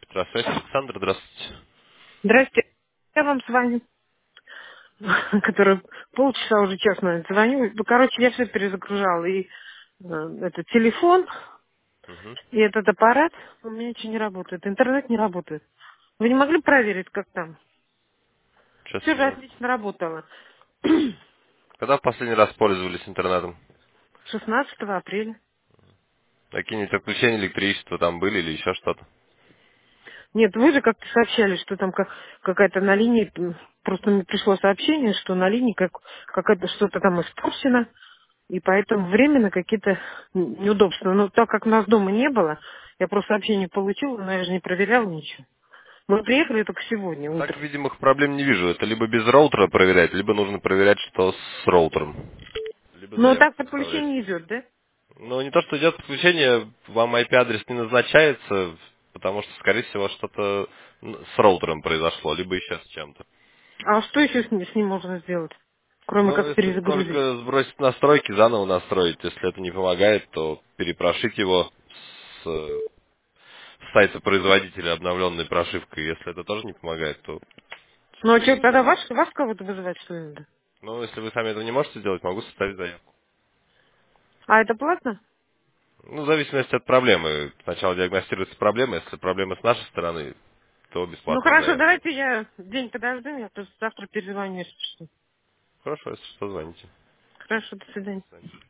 Здравствуйте, Александр, здравствуйте. Здрасте. Я вам звоню, который полчаса уже, честно, звоню. Ну, короче, я все перезагружала. И этот телефон, Мгм. и этот аппарат у меня ничего не работает. Интернет не работает. Вы не могли проверить, как там? Сейчас Все же я... отлично работало. Когда в последний раз пользовались интернетом? 16 апреля. Какие-нибудь отключения электричества там были или еще что-то? Нет, вы же как-то сообщали, что там какая-то на линии, просто мне пришло сообщение, что на линии какая-то что-то там испорчено, и поэтому временно какие-то неудобства. Но так как нас дома не было, я просто сообщение получила, но я же не проверяла ничего. Мы приехали только сегодня Так, утром. видимых проблем не вижу. Это либо без роутера проверять, либо нужно проверять, что с роутером. Либо Но так заявку подключение оставлять. не идет, да? Но не то, что идет подключение, вам IP-адрес не назначается, потому что, скорее всего, что-то с роутером произошло, либо еще с чем-то. А что еще с ним можно сделать? Кроме Ну, как если перезагрузить. только сбросить настройки, заново настроить. Если это не помогает, то перепрошить его с сайта производителя обновленной прошивкой. Если это тоже не помогает, то, Ну а что, скорее тогда всего... вас кого-то вызывать, что ли, надо? Ну, если вы сами этого не можете сделать, могу составить заявку. А это платно? Ну, в зависимости от проблемы. Сначала диагностируется проблема. Если проблема с нашей стороны, то Ну бесплатная хорошо, заявка. давайте я день подожду, я просто завтра перезвоню, если что. Хорошо, если что, звоните. Хорошо, до свидания.